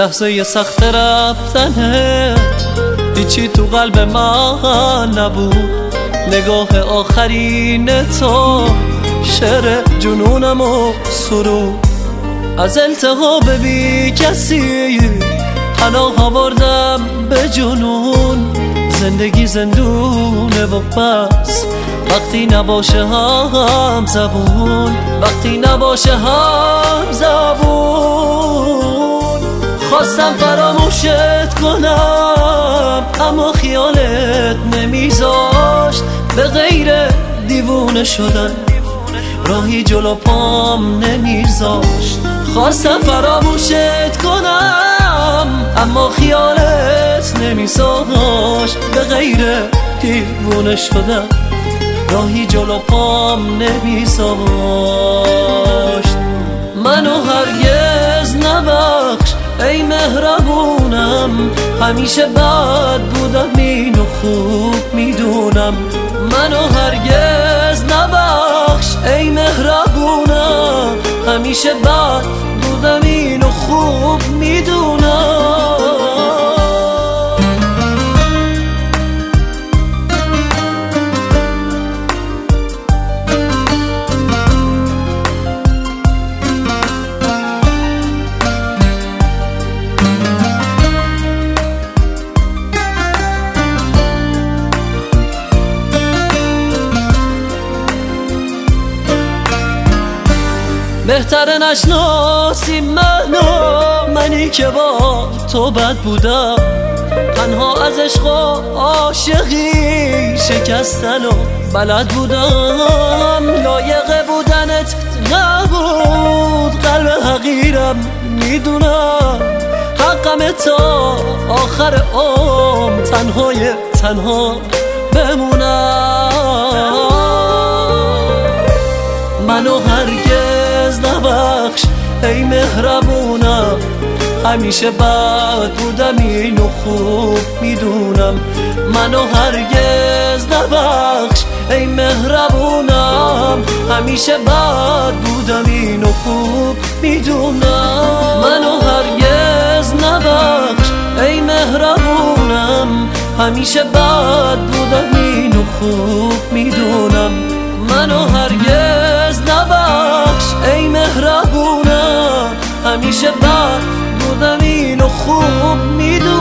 لحظه سخت رفتنت هیچی تو قلب من نبود. نگاه آخرین تو شعر جنونم و سرود. از التهاب بی کسی پناه آوردم به جنون. زندگی زندونه و بس وقتی نباشه هم زبون، وقتی نباشه هم زبون. خواستم فراموشت کنم اما خیالت نمیذاشت. به غیر دیوونه شدن راهی جلو پام نمیذاشت. خواستم فراموشت کنم اما خیالت نمیذاشت. به غیر دیوونه شدن راهی جلو پام نمیذاشت. منو هرگز نبخش ای مهربونم، همیشه بد بودم اینو خوب میدونم. منو هرگز نبخش ای مهربونم، همیشه بد بودم اینو خوب میدونم. بهتره نشناسی منی که با تو بد بودم. تنها از عشق و عاشقی شکستن و بلد بودم. لایق بودنت نبود قلب حقیرم میدونم. حقم تا آخر عمر تنها بمونم. منو هرگز نبخش ای مهربونم، همیشه بد بودم اینو خوب میدونم. منو هرگز نبخش ای مهربونم، همیشه بد بودم اینو خوب میدونم. منو هرگز نبخش ای مهربونم، همیشه بد بودم اینو خوب میدونم. منو هرگز نبخش ای مهربونم، همیشه بد بودم اینو خوب میدونم.